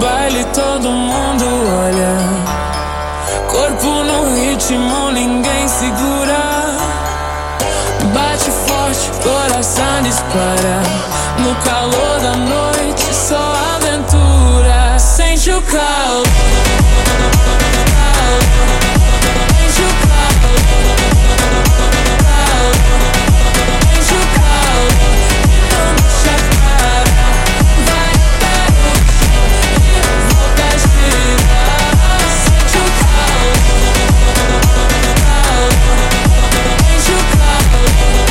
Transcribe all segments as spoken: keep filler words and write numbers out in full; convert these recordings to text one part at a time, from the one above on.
baile todo mundo olha, corpo no ritmo, ninguém segura. Bate forte, coração dispara, no calor da noite só aventura. Sente o calor, sente o calor, sente o calor, não deixa parar. Vai até o chão e volta a girar. Sente o calor, sente o calor,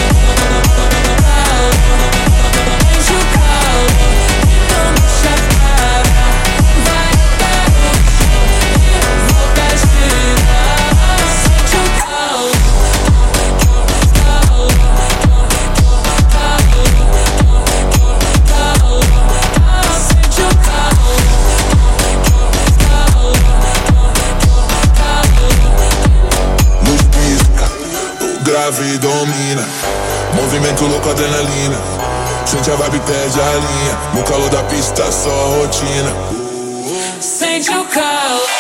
sente o calor, não deixa parar. Vai até o chão e volta a girar. Sente o calor, calor, calor, calor, sente o calor, Luz pisca, o grave domina, movimento louco, adrenalina. Sente a vibe, perde a linha, no calor da pista só rotina. sente o calor.